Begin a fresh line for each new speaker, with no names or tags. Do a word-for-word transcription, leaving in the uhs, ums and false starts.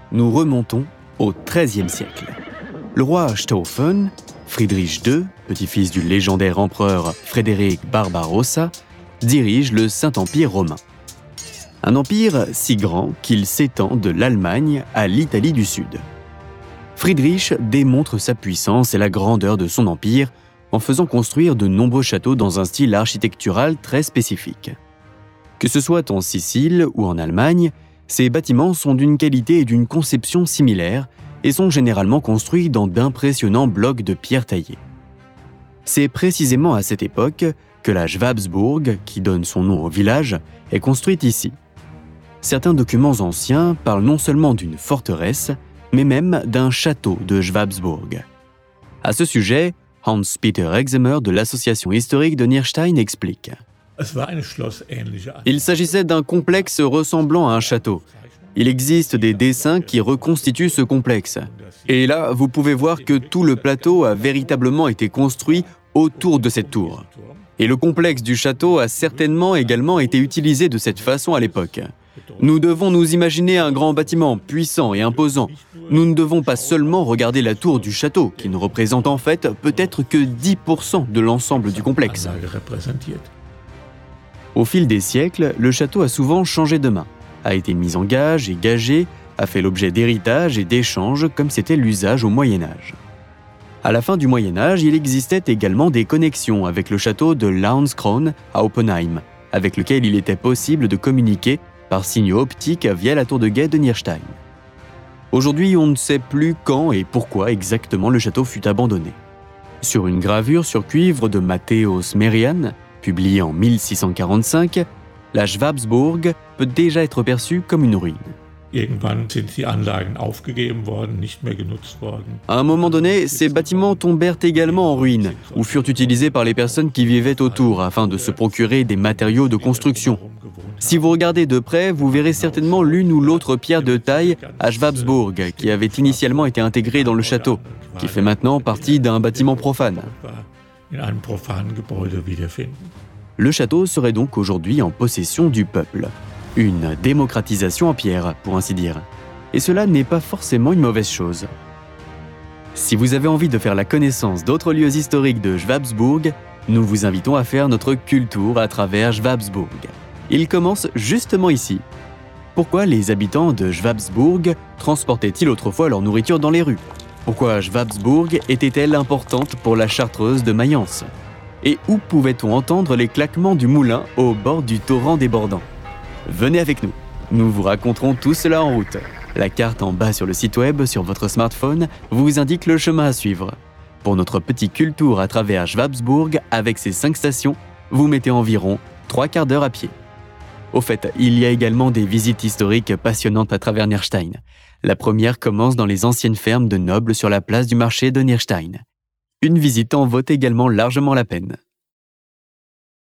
nous remontons au treizième siècle. Le roi Stauffen, Friedrich deux, petit-fils du légendaire empereur Frédéric Barbarossa, dirige le Saint-Empire romain. Un empire si grand qu'il s'étend de l'Allemagne à l'Italie du Sud. Friedrich démontre sa puissance et la grandeur de son empire en faisant construire de nombreux châteaux dans un style architectural très spécifique. Que ce soit en Sicile ou en Allemagne, ces bâtiments sont d'une qualité et d'une conception similaires et sont généralement construits dans d'impressionnants blocs de pierre taillée. C'est précisément à cette époque que la Schwabsburg, qui donne son nom au village, est construite ici. Certains documents anciens parlent non seulement d'une forteresse, mais même d'un château de Schwabsburg. À ce sujet, Hans-Peter Exemer de l'association historique de Nierstein explique. Il s'agissait d'un complexe ressemblant à un château. Il existe des dessins qui reconstituent ce complexe. Et là, vous pouvez voir que tout le plateau a véritablement été construit autour de cette tour. Et le complexe du château a certainement également été utilisé de cette façon à l'époque. Nous devons nous imaginer un grand bâtiment puissant et imposant. Nous ne devons pas seulement regarder la tour du château, qui ne représente en fait peut-être que dix pour cent de l'ensemble du complexe. Au fil des siècles, le château a souvent changé de main, a été mis en gage et gagé, a fait l'objet d'héritage et d'échanges comme c'était l'usage au Moyen-Âge. À la fin du Moyen-Âge, il existait également des connexions avec le château de Landskron à Oppenheim, avec lequel il était possible de communiquer par signaux optiques via la tour de guet de Nierstein. Aujourd'hui, on ne sait plus quand et pourquoi exactement le château fut abandonné. Sur une gravure sur cuivre de Matthäus Merian, publiée en mille six cent quarante-cinq, la Schwabsburg peut déjà être perçue comme une ruine. À un moment donné, ces bâtiments tombèrent également en ruine ou furent utilisés par les personnes qui vivaient autour afin de se procurer des matériaux de construction. Si vous regardez de près, vous verrez certainement l'une ou l'autre pierre de taille à Schwabsburg qui avait initialement été intégrée dans le château, qui fait maintenant partie d'un bâtiment profane. Le château serait donc aujourd'hui en possession du peuple. Une démocratisation en pierre, pour ainsi dire. Et cela n'est pas forcément une mauvaise chose. Si vous avez envie de faire la connaissance d'autres lieux historiques de Schwabsburg, nous vous invitons à faire notre cultour à travers Schwabsburg. Il commence justement ici. Pourquoi les habitants de Schwabsburg transportaient-ils autrefois leur nourriture dans les rues ? Pourquoi Schwabsburg était-elle importante pour la chartreuse de Mayence ? Et où pouvait-on entendre les claquements du moulin au bord du torrent débordant ? Venez avec nous, nous vous raconterons tout cela en route. La carte en bas sur le site web sur votre smartphone vous indique le chemin à suivre. Pour notre petit cultour à travers Schwabsburg avec ses cinq stations, vous mettez environ trois quarts d'heure à pied. Au fait, il y a également des visites historiques passionnantes à travers Nierstein. La première commence dans les anciennes fermes de nobles sur la place du marché de Nierstein. Une visite en vaut également largement la peine.